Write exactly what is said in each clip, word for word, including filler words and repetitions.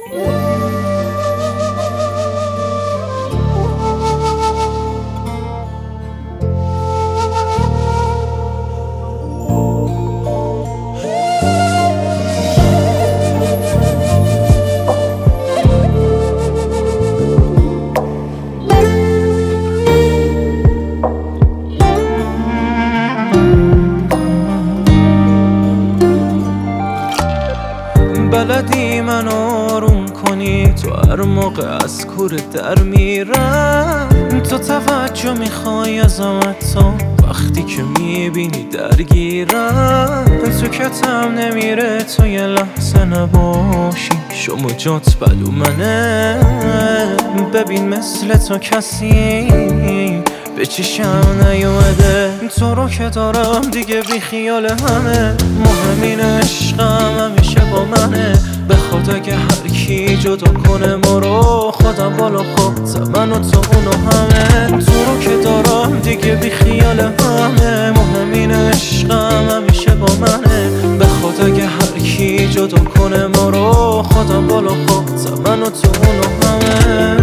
بلدی من آروم کنی، تو هر موقع از کوره در میرم. تو توجه میخوای ازمت تا وقتی که میبینی درگیرم. تو کتم نمیره تو یه لحظه نباشی، شما جات بدو منه. ببین مثل تو کسی به چشم نیومده، تو رو که دارم دیگه بی خیال همه. مهمین عشقم همیشه با منه، به خدا اگه هر کی جدا کنه ما رو، خودم بالا خود من و تو اونو همه. تو رو که دارم دیگه بی خیال همه، مهمین عشقم همیشه با منه، به خدا اگه هر کی جدا کنه ما رو، خودم بالا خود من و تو اونو همه.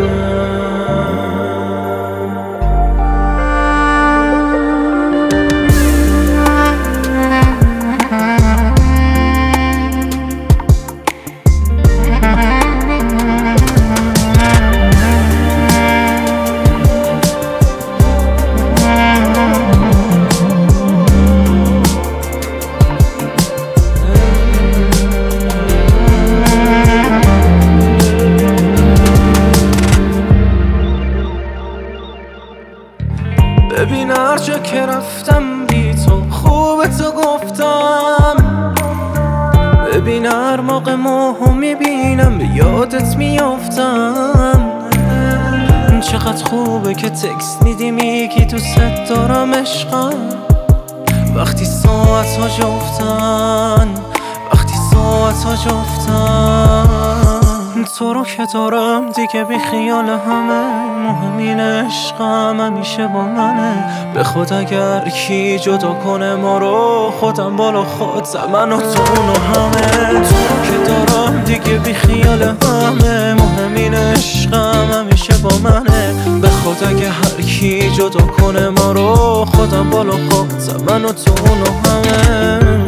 ببین هر جا که رفتم بی تو خوب تو گفتم. ببین هر موقع ماهو میبینم به یادت میافتم. چقدر خوبه که تکست میدی میگی دوست دارم عشقم. وقتی ساعت ها جفتن، وقتی ساعت ها جفتن. تو رو که دارم دیگه بی خیال همه، مهمین عشقم همیشه با منه، به خدا اگر کی جدا کنه ما رو، خودم بالا خود من و تو اونو همه. تو رو که دارم دیگه بی خیال همه، مهمین عشقم همیشه با منه، به خدا اگه هر کی جدا کنه ما رو، خودم بالا خود من و تو اونو همه.